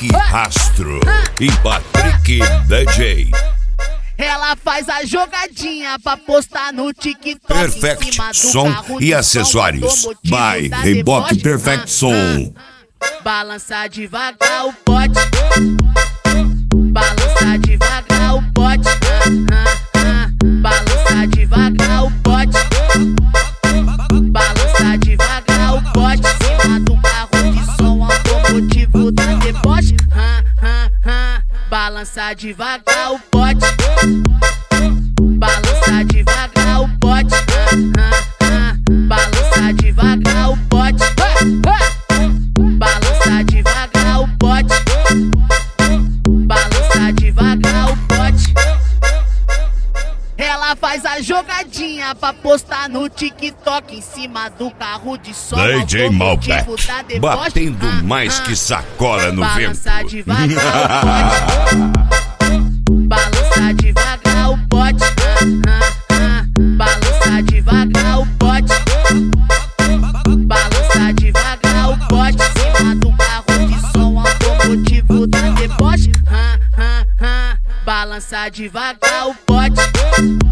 Patrick Rastro e Patrick DJ. Ela faz a jogadinha pra postar no TikTok. Perfect Som e acessórios by Reebok Perfect Som. Balança devagar o pote, balança devagar o pote, balança devagar o pote, balança devagar o pote. Cima do carro de som automotivo da deboche. Balança devagar o pote, balança devagar o pote, balança devagar o pote, balança devagar o pote, balança devagar o pote. Ela faz a jogadinha pra postar no TikTok em cima do carro de som DJ Malbec, batendo mais que sacola no vento. Balança devagar o pote, balança devagar o pote, balança devagar o pote. Cima do carro de som automotivo da deboche. Balança devagar o pote.